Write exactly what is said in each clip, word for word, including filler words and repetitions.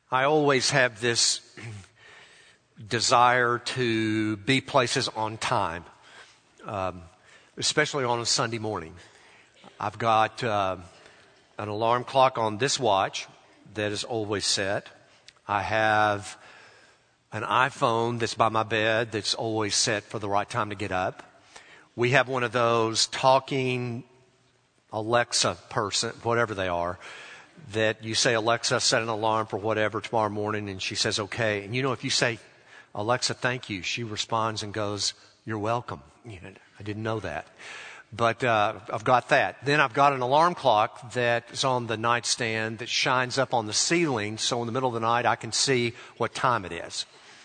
I always have this desire to be places on time, um, especially on a Sunday morning. I've got uh, an alarm clock on this watch that is always set. I have an iPhone that's by my bed that's always set for the right time to get up. We have one of those talking Alexa person, whatever they are, that you say, Alexa, set an alarm for whatever tomorrow morning, and she says, okay. And you know, if you say, Alexa, thank you, she responds and goes, you're welcome. You know, I didn't know that. But uh, I've got that. Then I've got an alarm clock that is on the nightstand that shines up on the ceiling, so in the middle of the night I can see what time it is.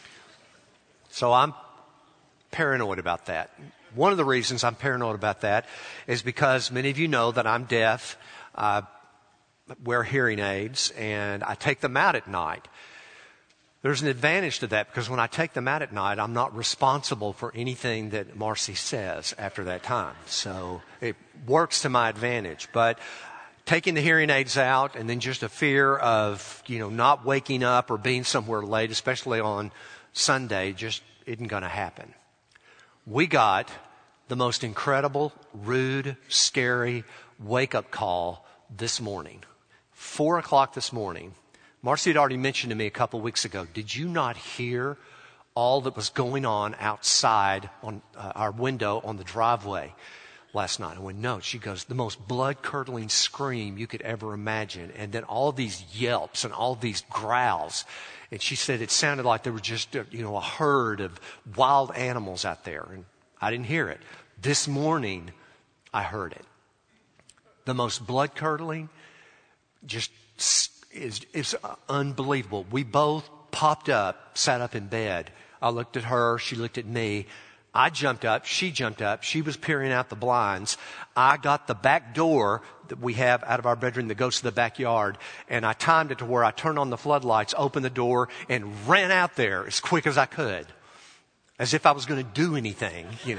So I'm paranoid about that. One of the reasons I'm paranoid about that is because many of you know that I'm deaf. I wear hearing aids, and I take them out at night. There's an advantage to that because when I take them out at night, I'm not responsible for anything that Marcy says after that time. So it works to my advantage. But taking the hearing aids out and then just a fear of, you know, not waking up or being somewhere late, especially on Sunday, just isn't going to happen. We got the most incredible, rude, scary wake-up call this morning. Four o'clock this morning. Marcy had already mentioned to me a couple weeks ago, did you not hear all that was going on outside on uh, our window on the driveway last night? I went, no. She goes, the most blood-curdling scream you could ever imagine. And then all these yelps and all these growls. And she said it sounded like there was just, you know, a herd of wild animals out there. And I didn't hear it. This morning, I heard it. The most blood-curdling, just is, is unbelievable. We both popped up, sat up in bed. I looked at her. She looked at me. I jumped up. She jumped up. She was peering out the blinds. I got the back door that we have out of our bedroom that goes to the backyard, and I timed it to where I turned on the floodlights, opened the door, and ran out there as quick as I could, as if I was going to do anything, you know.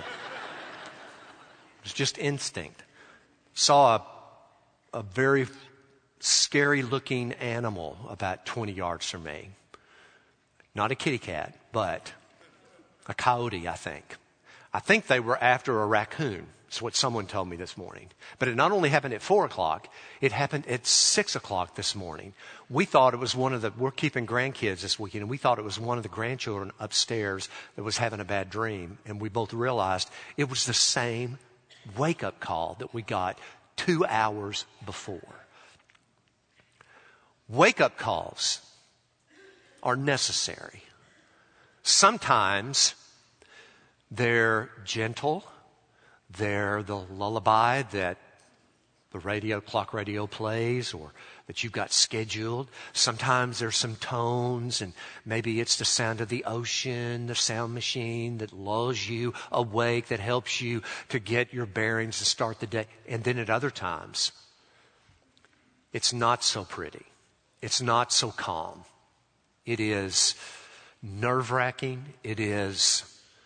It was just instinct. Saw a, a very scary-looking animal about twenty yards from me. Not a kitty cat, but a coyote, I think. I think they were after a raccoon. That's what someone told me this morning. But it not only happened at four o'clock, it happened at six o'clock this morning. We thought it was one of the, we're keeping grandkids this weekend, and we thought it was one of the grandchildren upstairs that was having a bad dream. And we both realized it was the same wake-up call that we got two hours before. Wake-up calls are necessary. Sometimes they're gentle. They're the lullaby that the radio, clock radio plays or that you've got scheduled. Sometimes there's some tones, and maybe it's the sound of the ocean, the sound machine that lulls you awake, that helps you to get your bearings and start the day. And then at other times, it's not so pretty. It's not so calm. It is nerve-wracking. It is,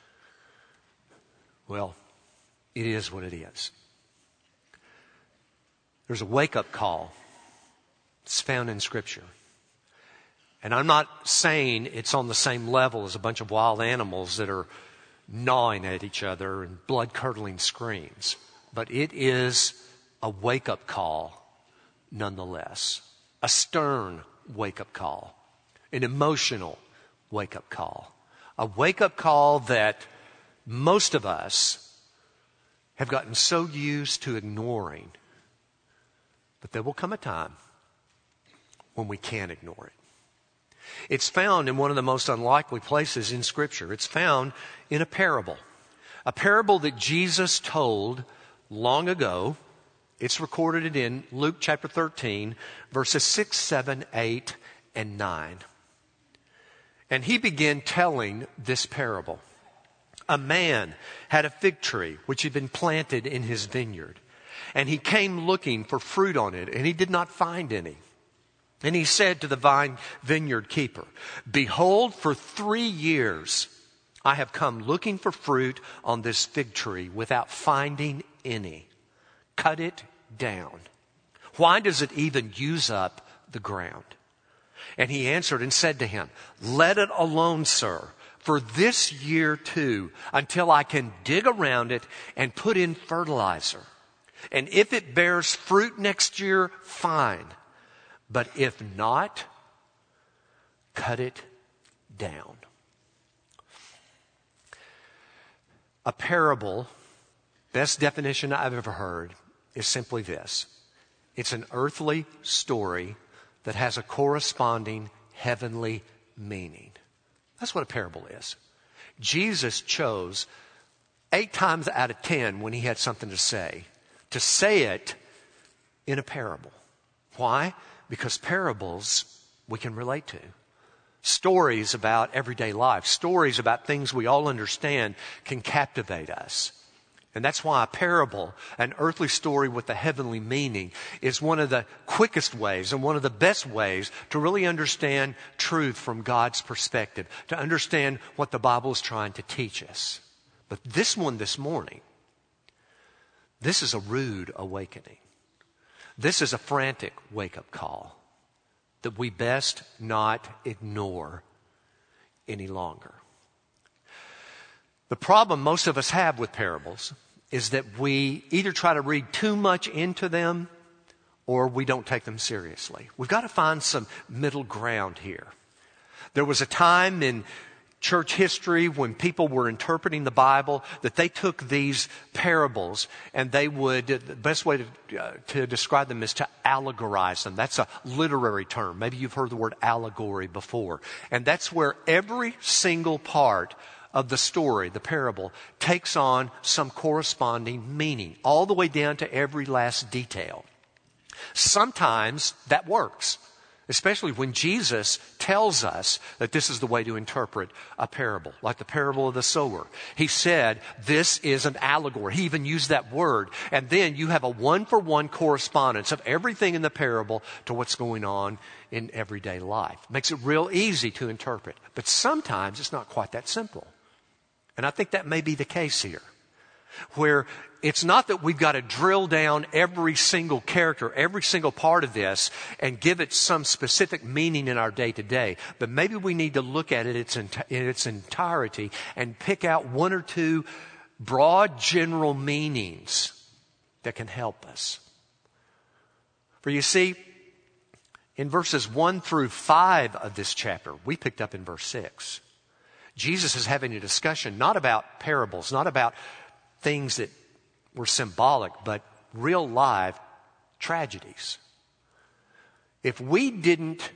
well, it is what it is. There's a wake-up call. It's found in Scripture. And I'm not saying it's on the same level as a bunch of wild animals that are gnawing at each other and blood-curdling screams. But it is a wake-up call nonetheless. A stern wake-up call. An emotional wake-up call. A wake-up call that most of us have gotten so used to ignoring. But there will come a time when we can't ignore it. It's found in one of the most unlikely places in Scripture. It's found in a parable. A parable that Jesus told long ago. It's recorded in Luke chapter thirteen, verses six, seven, eight, and nine. And he began telling this parable. A man had a fig tree which had been planted in his vineyard. And he came looking for fruit on it, and he did not find any. And he said to the vine vineyard keeper, behold, for three years I have come looking for fruit on this fig tree without finding any. Cut it down. Why does it even use up the ground? And he answered and said to him, let it alone, sir, for this year too, until I can dig around it and put in fertilizer. And if it bears fruit next year, fine. But if not, cut it down. A parable, best definition I've ever heard, is simply this. It's an earthly story that has a corresponding heavenly meaning. That's what a parable is. Jesus chose eight times out of ten when he had something to say, to say it in a parable. Why? Because parables we can relate to. Stories about everyday life, stories about things we all understand can captivate us. And that's why a parable, an earthly story with a heavenly meaning, is one of the quickest ways and one of the best ways to really understand truth from God's perspective, to understand what the Bible is trying to teach us. But this one this morning, this is a rude awakening. This is a frantic wake-up call that we best not ignore any longer. The problem most of us have with parables is that we either try to read too much into them or we don't take them seriously. We've got to find some middle ground here. There was a time in church history when people were interpreting the Bible that they took these parables and they would, the best way to, uh, to describe them is to allegorize them. That's a literary term. Maybe you've heard the word allegory before. And that's where every single part of the story, the parable, takes on some corresponding meaning, all the way down to every last detail. Sometimes that works, especially when Jesus tells us that this is the way to interpret a parable, like the parable of the sower. He said, this is an allegory. He even used that word. And then you have a one-for-one correspondence of everything in the parable to what's going on in everyday life. Makes it real easy to interpret. But sometimes it's not quite that simple. And I think that may be the case here, where it's not that we've got to drill down every single character, every single part of this, and give it some specific meaning in our day-to-day. But maybe we need to look at it in its entirety and pick out one or two broad general meanings that can help us. For you see, in verses one through five of this chapter, we picked up in verse six. Jesus is having a discussion not about parables, not about things that were symbolic, but real live tragedies. If we didn't,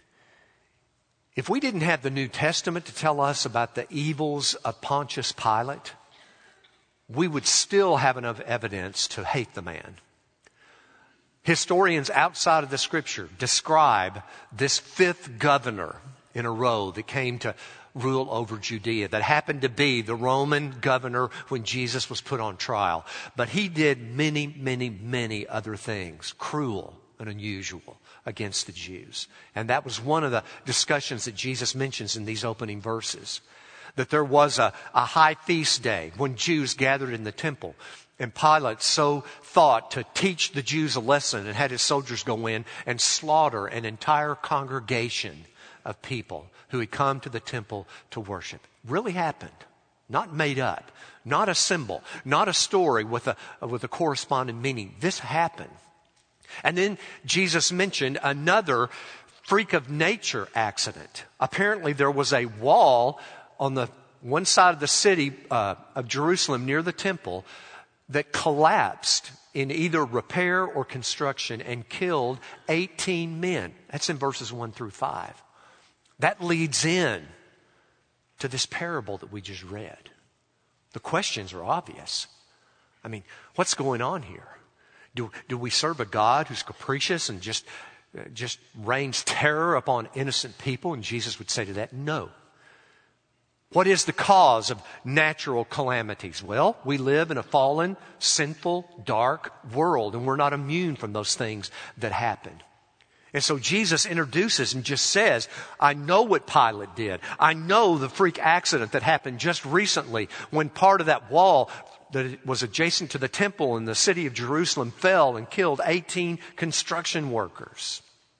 if we didn't have the New Testament to tell us about the evils of Pontius Pilate, we would still have enough evidence to hate the man. Historians outside of the Scripture describe this fifth governor in a row that came to rule over Judea, that happened to be the Roman governor when Jesus was put on trial. But he did many, many, many other things, cruel and unusual, against the Jews. And that was one of the discussions that Jesus mentions in these opening verses. That there was a, a high feast day when Jews gathered in the temple. And Pilate so thought to teach the Jews a lesson and had his soldiers go in and slaughter an entire congregation of people who had come to the temple to worship. Really happened. Not made up. Not a symbol. Not a story with a, with a corresponding meaning. This happened. And then Jesus mentioned another freak of nature accident. Apparently there was a wall on the one side of the city uh, of Jerusalem near the temple that collapsed in either repair or construction and killed eighteen men. That's in verses one through five. That leads in to this parable that we just read. The questions are obvious. I mean, what's going on here? Do, do we serve a God who's capricious and just, just rains terror upon innocent people? And Jesus would say to that, no. What is the cause of natural calamities? Well, we live in a fallen, sinful, dark world, and we're not immune from those things that happen. And so Jesus introduces and just says, I know what Pilate did. I know the freak accident that happened just recently when part of that wall that was adjacent to the temple in the city of Jerusalem fell and killed eighteen construction workers.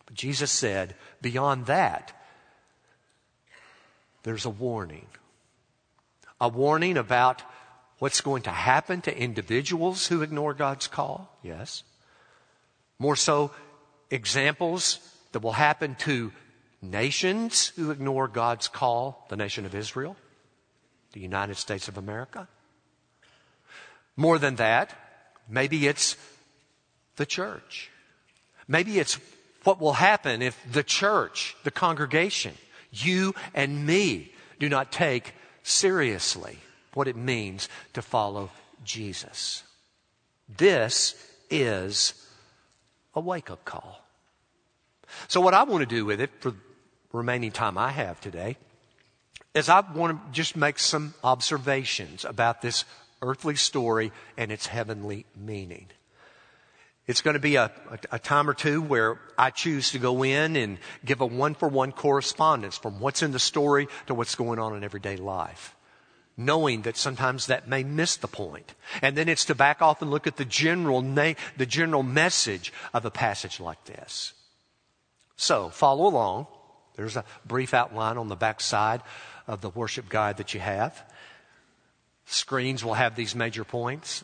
But Jesus said, beyond that, there's a warning. A warning about what's going to happen to individuals who ignore God's call, yes. More so, examples that will happen to nations who ignore God's call, the nation of Israel, the United States of America. More than that, maybe it's the church. Maybe it's what will happen if the church, the congregation, you and me do not take seriously what it means to follow Jesus. This is a wake-up call. So what I want to do with it for the remaining time I have today is I want to just make some observations about this earthly story and its heavenly meaning. It's going to be a, a, a time or two where I choose to go in and give a one-for-one correspondence from what's in the story to what's going on in everyday life, knowing that sometimes that may miss the point. And then it's to back off and look at the general na- the general message of a passage like this. So follow along. There's a brief outline on the back side of the worship guide that you have. Screens will have these major points.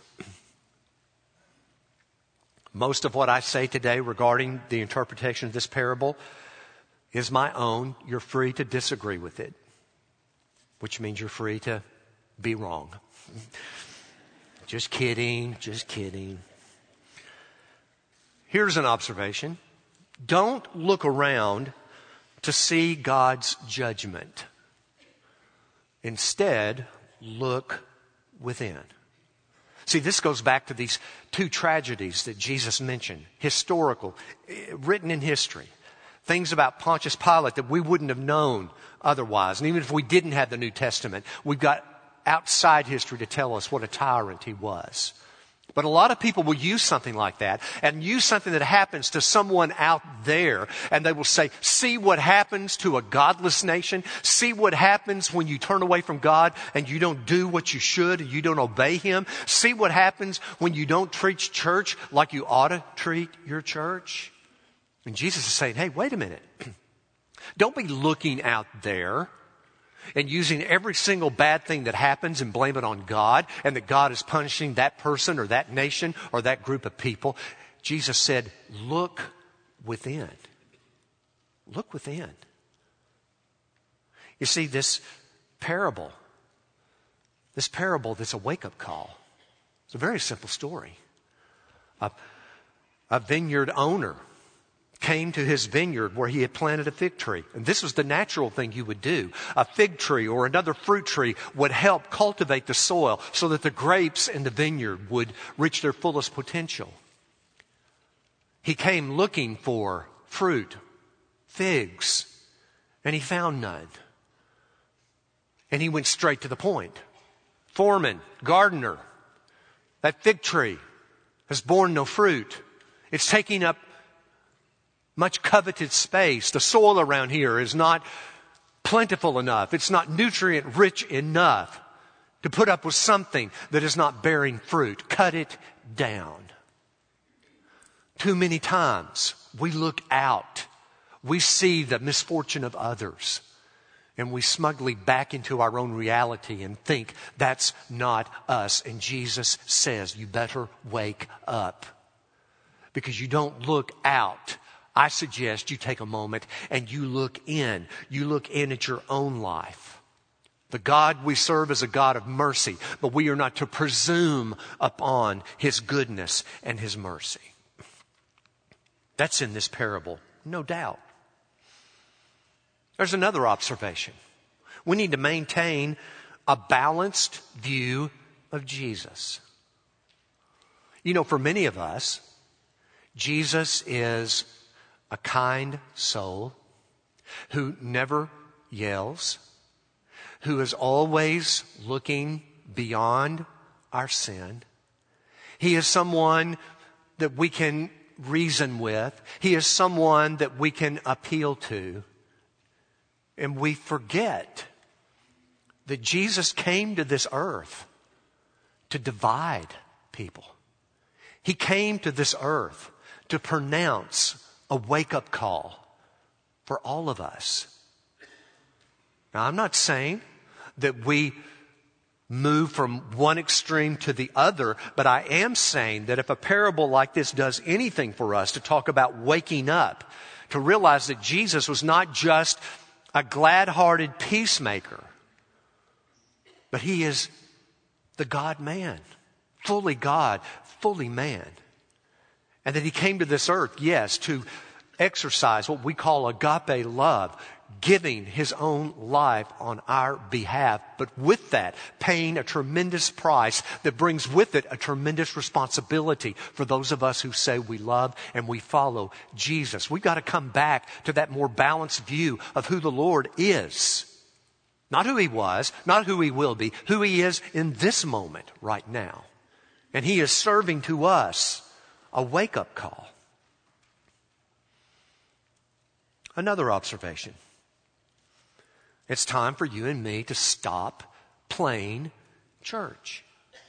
Most of what I say today regarding the interpretation of this parable is my own. You're free to disagree with it, which means you're free to be wrong. Just kidding, just kidding. Here's an observation. Don't look around to see God's judgment. Instead, look within. See, this goes back to these two tragedies that Jesus mentioned, historical, written in history. Things about Pontius Pilate that we wouldn't have known otherwise. And even if we didn't have the New Testament, we've got outside history to tell us what a tyrant he was. But a lot of people will use something like that and use something that happens to someone out there, and they will say, see what happens to a godless nation. See what happens when you turn away from God and you don't do what you should and you don't obey Him. See what happens when you don't treat church like you ought to treat your church. And Jesus is saying, hey, wait a minute. Don't be looking out there and using every single bad thing that happens and blame it on God, and that God is punishing that person or that nation or that group of people. Jesus said, look within. Look within. You see, this parable, this parable that's a wake-up call, it's a very simple story. A, a vineyard owner came to his vineyard where he had planted a fig tree. And this was the natural thing you would do. A fig tree or another fruit tree would help cultivate the soil so that the grapes in the vineyard would reach their fullest potential. He came looking for fruit, figs, and he found none. And he went straight to the point. Foreman, gardener, that fig tree has borne no fruit. It's taking up much coveted space. The soil around here is not plentiful enough. It's not nutrient rich enough to put up with something that is not bearing fruit. Cut it down. Too many times we look out. We see the misfortune of others, and we smugly back into our own reality and think that's not us. And Jesus says, you better wake up, because you don't look out. I suggest you take a moment and you look in. You look in at your own life. The God we serve is a God of mercy, but we are not to presume upon His goodness and His mercy. That's in this parable, no doubt. There's another observation. We need to maintain a balanced view of Jesus. You know, for many of us, Jesus is a kind soul who never yells, who is always looking beyond our sin. He is someone that we can reason with. He is someone that we can appeal to. And we forget that Jesus came to this earth to divide people. He came to this earth to pronounce a wake-up call for all of us. Now, I'm not saying that we move from one extreme to the other, but I am saying that if a parable like this does anything for us, to talk about waking up, to realize that Jesus was not just a glad-hearted peacemaker, but he is the God-man, fully God, fully man. And that he came to this earth, yes, to exercise what we call agape love, giving his own life on our behalf, but with that, paying a tremendous price that brings with it a tremendous responsibility for those of us who say we love and we follow Jesus. We've got to come back to that more balanced view of who the Lord is. Not who he was, not who he will be, who he is in this moment right now. And he is serving to us a wake-up call. Another observation. It's time for you and me to stop playing church.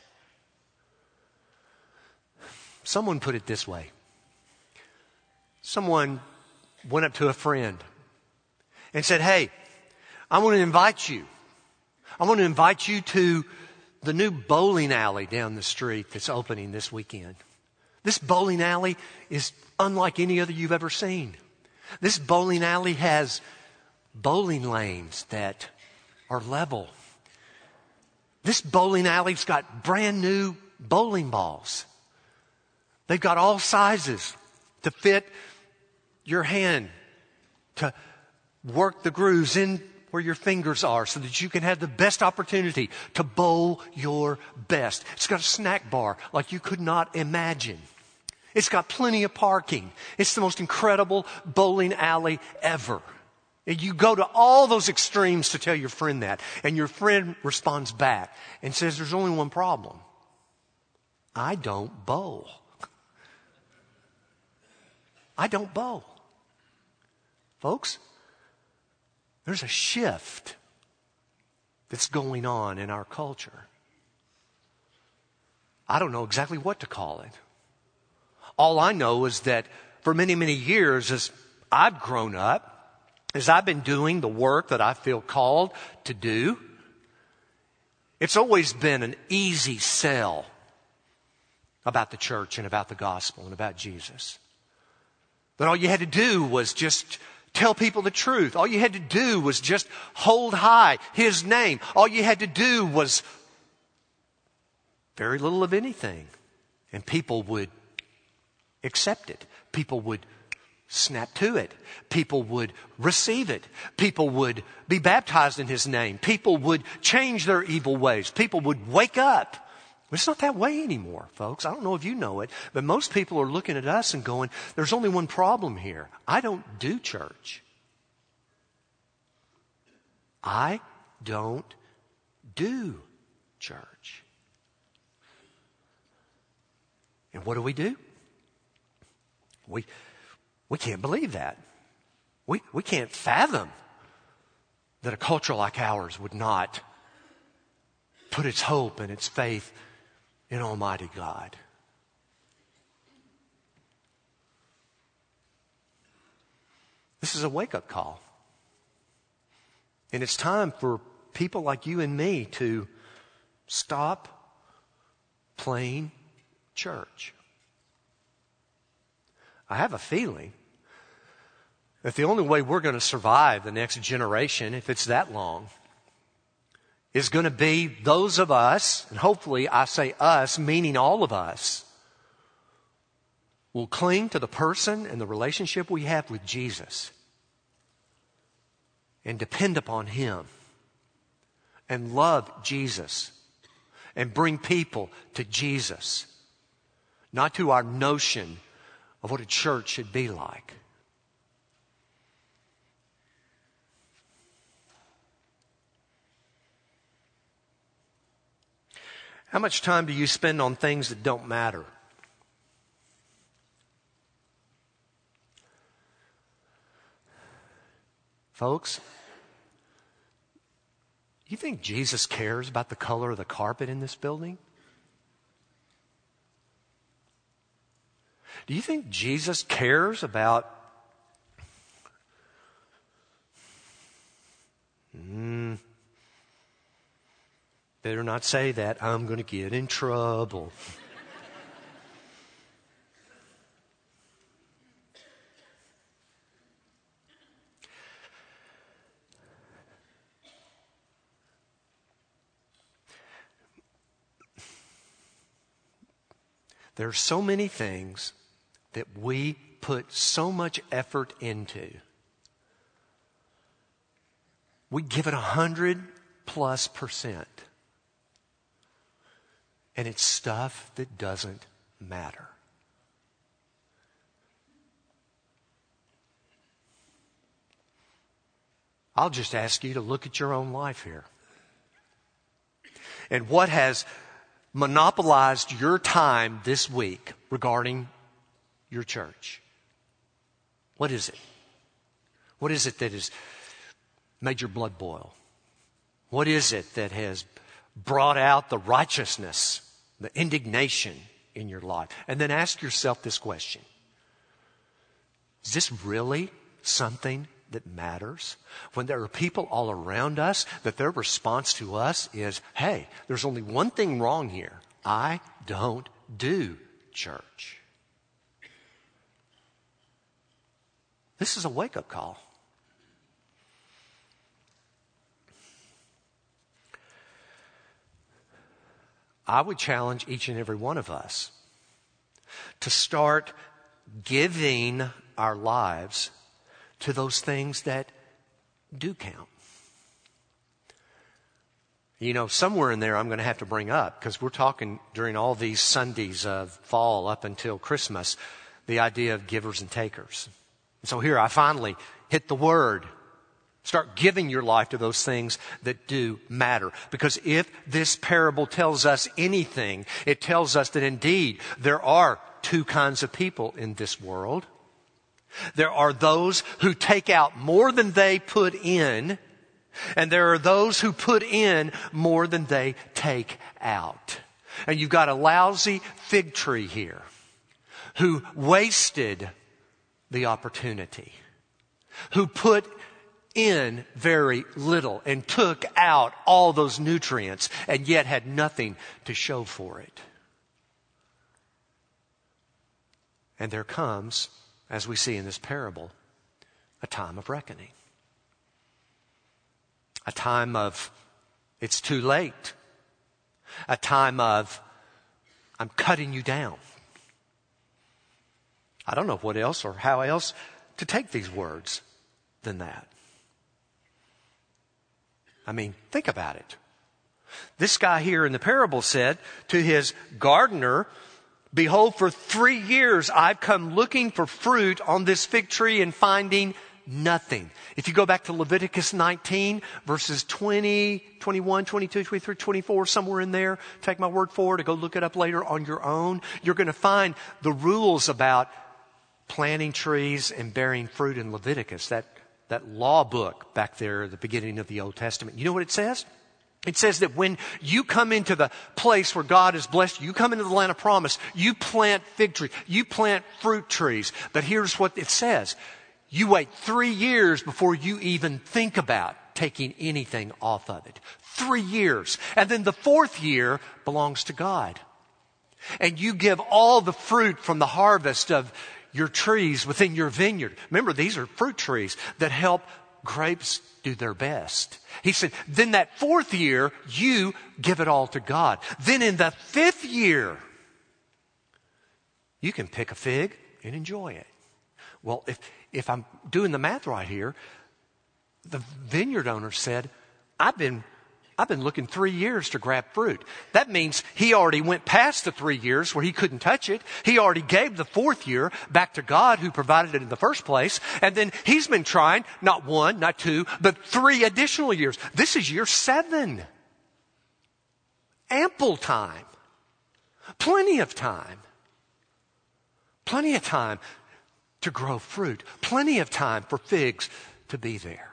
Someone put it this way. Someone went up to a friend and said, "Hey, I want to invite you. I want to invite you to the new bowling alley down the street that's opening this weekend. This bowling alley is unlike any other you've ever seen. This bowling alley has bowling lanes that are level. This bowling alley's got brand new bowling balls. They've got all sizes to fit your hand, to work the grooves in where your fingers are so that you can have the best opportunity to bowl your best. It's got a snack bar like you could not imagine. It's got plenty of parking. It's the most incredible bowling alley ever." And you go to all those extremes to tell your friend that. And your friend responds back and says, "There's only one problem. I don't bowl. I don't bowl." Folks, there's a shift that's going on in our culture. I don't know exactly what to call it. All I know is that for many, many years, as I've grown up, as I've been doing the work that I feel called to do, it's always been an easy sell about the church and about the gospel and about Jesus. That all you had to do was just tell people the truth. All you had to do was just hold high his name. All you had to do was very little of anything. And people would accept it. People would snap to it. People would receive it. People would be baptized in his name. People would change their evil ways. People would wake up. But it's not that way anymore, folks. I don't know if you know it, but most people are looking at us and going, "There's only one problem here. I don't do church. I don't do church." And what do we do? We We can't believe that. We, we can't fathom that a culture like ours would not put its hope and its faith in Almighty God. This is a wake-up call. And it's time for people like you and me to stop playing church. I have a feeling that the only way we're going to survive the next generation, if it's that long, is going to be those of us, and hopefully I say us, meaning all of us, will cling to the person and the relationship we have with Jesus and depend upon him and love Jesus and bring people to Jesus, not to our notion of what a church should be like. How much time do you spend on things that don't matter? Folks, you think Jesus cares about the color of the carpet in this building? Do you think Jesus cares about Better not say that. I'm going to get in trouble. There are so many things that we put so much effort into. We give it a hundred plus percent. And it's stuff that doesn't matter. I'll just ask you to look at your own life here. And what has monopolized your time this week regarding your church? What is it? What is it that has made your blood boil? What is it that has brought out the righteousness, the indignation in your life? And then ask yourself this question. Is this really something that matters? When there are people all around us that their response to us is, hey, there's only one thing wrong here. I don't do church. This is a wake-up call. I would challenge each and every one of us to start giving our lives to those things that do count. You know, somewhere in there I'm going to have to bring up, because we're talking during all these Sundays of fall up until Christmas, the idea of givers and takers. So here I finally hit the word. Start giving your life to those things that do matter. Because if this parable tells us anything, it tells us that indeed there are two kinds of people in this world. There are those who take out more than they put in, and there are those who put in more than they take out. And you've got a lousy fig tree here who wasted the opportunity, who put in very little and took out all those nutrients and yet had nothing to show for it. And there comes, as we see in this parable, a time of reckoning. A time of, it's too late. A time of, I'm cutting you down. I don't know what else or how else to take these words than that. I mean, think about it. This guy here in the parable said to his gardener, behold, for three years I've come looking for fruit on this fig tree and finding nothing. If you go back to Leviticus nineteen, verses twenty, twenty-one, twenty-two, twenty-three, twenty-four, somewhere in there, take my word for it or go look it up later on your own, you're going to find the rules about planting trees and bearing fruit in Leviticus, that, that law book back there at the beginning of the Old Testament. You know what it says? It says that when you come into the place where God has blessed you, you come into the land of promise, you plant fig trees, you plant fruit trees. But here's what it says. You wait three years before you even think about taking anything off of it. Three years. And then the fourth year belongs to God. And you give all the fruit from the harvest of your trees within your vineyard. Remember, these are fruit trees that help grapes do their best. He said, then that fourth year, you give it all to God. Then in the fifth year, you can pick a fig and enjoy it. Well, if, if I'm doing the math right here, the vineyard owner said, I've been I've been looking three years to grab fruit. That means he already went past the three years where he couldn't touch it. He already gave the fourth year back to God who provided it in the first place. And then he's been trying, not one, not two, but three additional years. This is year seven. Ample time. Plenty of time. Plenty of time to grow fruit. Plenty of time for figs to be there.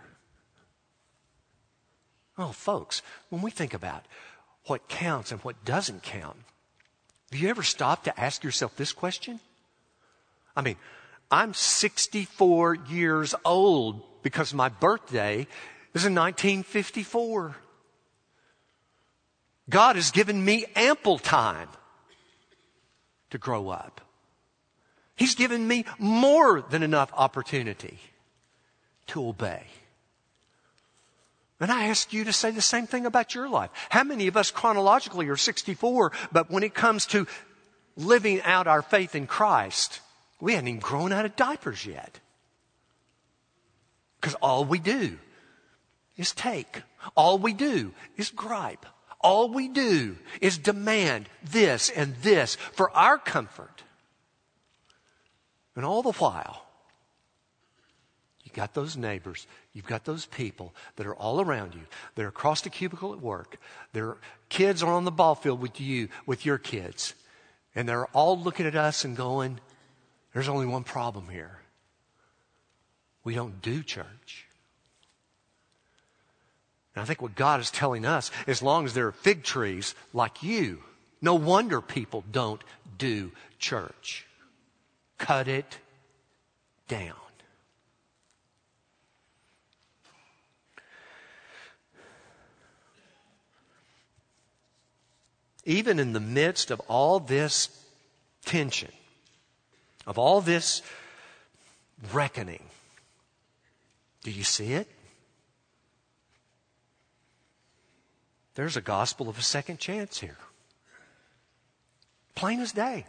Oh, folks, when we think about what counts and what doesn't count, do you ever stop to ask yourself this question? I mean, I'm sixty-four years old because my birthday is in nineteen fifty-four. God has given me ample time to grow up. He's given me more than enough opportunity to obey. And I ask you to say the same thing about your life. How many of us chronologically are sixty-four, but when it comes to living out our faith in Christ, we haven't even grown out of diapers yet? Because all we do is take. All we do is gripe. All we do is demand this and this for our comfort. And all the while, you got those neighbors, you've got those people that are all around you. They're across the cubicle at work. Their kids are on the ball field with you, with your kids. And they're all looking at us and going, there's only one problem here. We don't do church. And I think what God is telling us, as long as there are fig trees like you, no wonder people don't do church. Cut it down. Even in the midst of all this tension, of all this reckoning, do you see it? There's a gospel of a second chance here. Plain as day.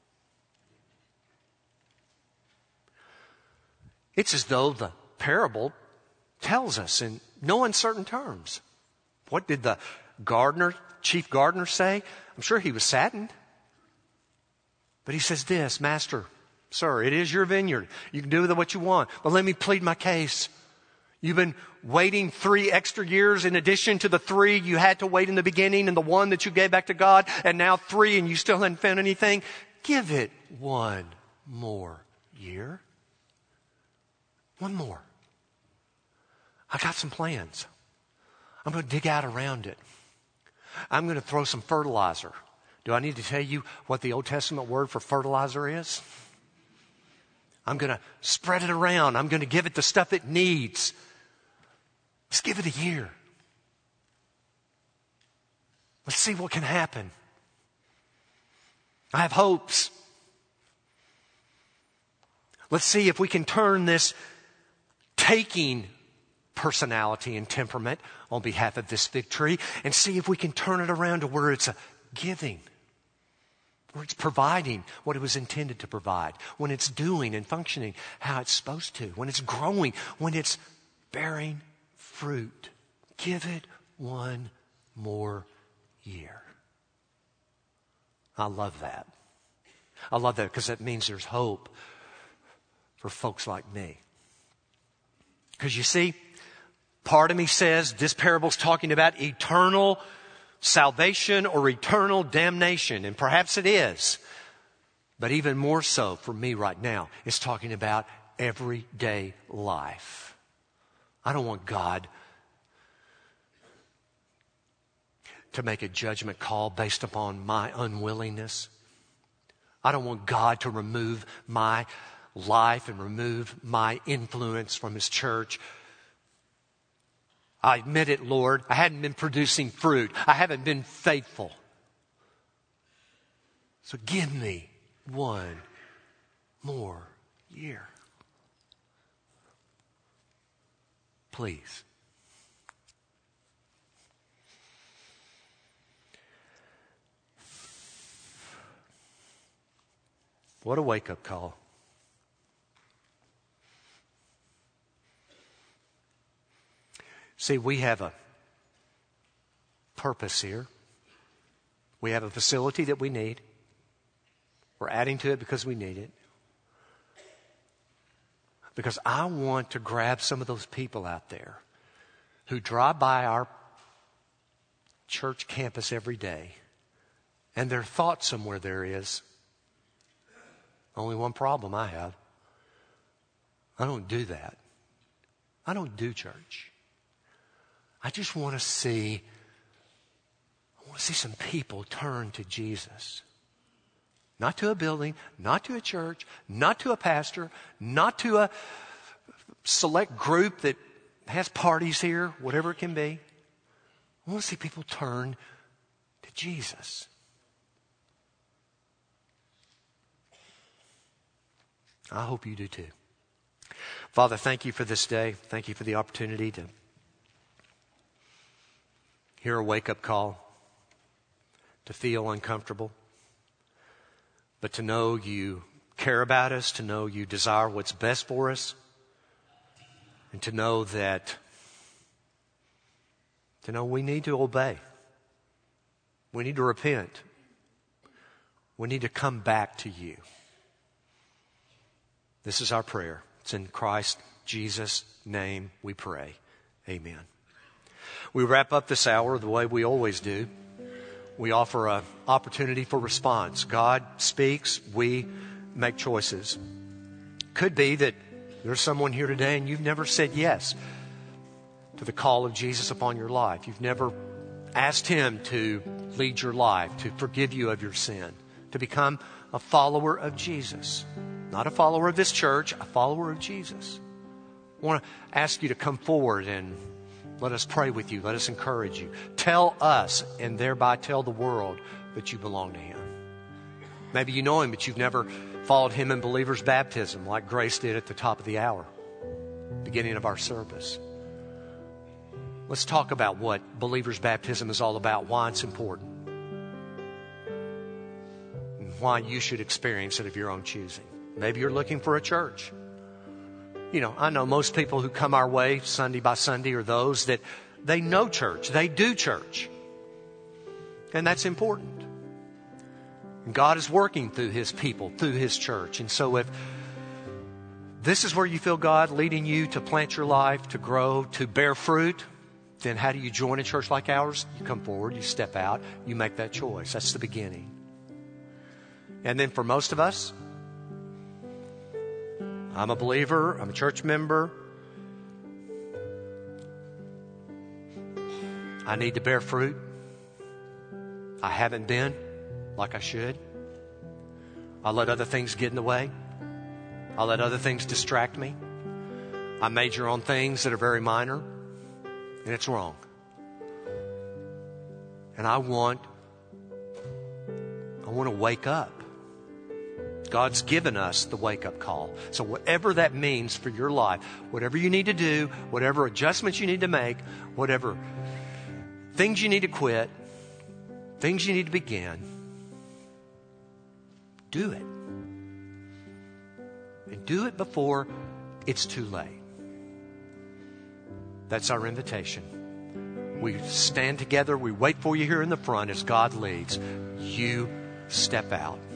It's as though the parable tells us in no uncertain terms. What did the gardener, chief gardener say? I'm sure he was saddened. But he says this, Master, sir, it is your vineyard. You can do with it what you want. But let me plead my case. You've been waiting three extra years in addition to the three you had to wait in the beginning and the one that you gave back to God, and now three and you still haven't found anything. Give it one more year. One more. I got some plans. I'm going to dig out around it. I'm going to throw some fertilizer. Do I need to tell you what the Old Testament word for fertilizer is? I'm going to spread it around. I'm going to give it the stuff it needs. Let's give it a year. Let's see what can happen. I have hopes. Let's see if we can turn this taking personality and temperament on behalf of this fig tree and see if we can turn it around to where it's a giving, where it's providing what it was intended to provide, when it's doing and functioning how it's supposed to, when it's growing, when it's bearing fruit. Give it one more year. I love that. I love that because that means there's hope for folks like me. Because you see, part of me says this parable's talking about eternal salvation or eternal damnation, and perhaps it is. But even more so for me right now, it's talking about everyday life. I don't want God to make a judgment call based upon my unwillingness. I don't want God to remove my life and remove my influence from His church. I admit it, Lord. I hadn't been producing fruit. I haven't been faithful. So give me one more year. Please. What a wake-up call. See, we have a purpose here. We have a facility that we need. We're adding to it because we need it. Because I want to grab some of those people out there who drive by our church campus every day, and their thought somewhere there is, only one problem I have. I don't do that. I don't do church. I just want to see, I want to see some people turn to Jesus. Not to a building, not to a church, not to a pastor, not to a select group that has parties here, whatever it can be. I want to see people turn to Jesus. I hope you do too. Father, thank you for this day. Thank you for the opportunity to hear a wake-up call, to feel uncomfortable, but to know you care about us, to know you desire what's best for us, and to know that, to know we need to obey. We need to repent. We need to come back to you. This is our prayer. It's in Christ Jesus' name we pray. Amen. We wrap up this hour the way we always do. We offer an opportunity for response. God speaks. We make choices. Could be that there's someone here today and you've never said yes to the call of Jesus upon your life. You've never asked Him to lead your life, to forgive you of your sin, to become a follower of Jesus. Not a follower of this church, a follower of Jesus. I want to ask you to come forward and let us pray with you. Let us encourage you. Tell us and thereby tell the world that you belong to Him. Maybe you know Him, but you've never followed Him in believer's baptism like Grace did at the top of the hour, beginning of our service. Let's talk about what believer's baptism is all about, why it's important, and why you should experience it of your own choosing. Maybe you're looking for a church. You know, I know most people who come our way Sunday by Sunday are those that they know church. They do church. And that's important. And God is working through His people, through His church. And so if this is where you feel God leading you to plant your life, to grow, to bear fruit, then how do you join a church like ours? You come forward, you step out, you make that choice. That's the beginning. And then for most of us, I'm a believer, I'm a church member. I need to bear fruit. I haven't been like I should. I let other things get in the way. I let other things distract me. I major on things that are very minor, and it's wrong. And I want, I want to wake up. God's given us the wake-up call. So whatever that means for your life, whatever you need to do, whatever adjustments you need to make, whatever things you need to quit, things you need to begin, do it. And do it before it's too late. That's our invitation. We stand together. We wait for you here in the front as God leads. You step out.